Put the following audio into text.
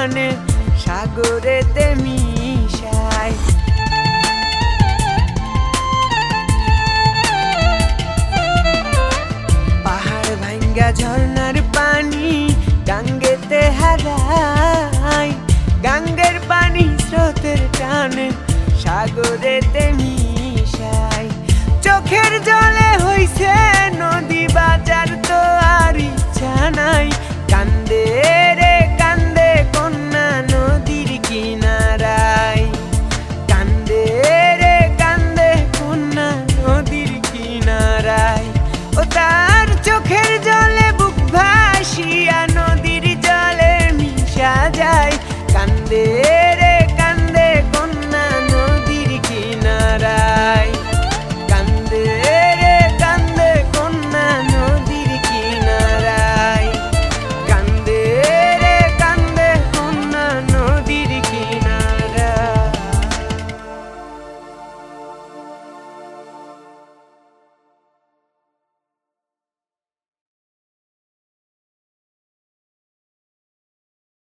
টানে সাগরেতে মিশায়। পাহাড় ভাঙ্গা ঝর্ণার পানি গাঙ্গেতে হারায়, গাঙ্গের পানি স্রোতের টানে সাগরেতে মিশায়। চোখের জলে হইছে নদী বাজার তো আর ইচ্ছা নাই, কান্দে রে কান্দে কন্যা নদীর কিনারায়, কান্দে রে কান্দে কন্যা নদীর কিনারায়। ও তার চোখের জলে বুক ভাসিয়া নদীর জলে মিশা যায়, কান্দে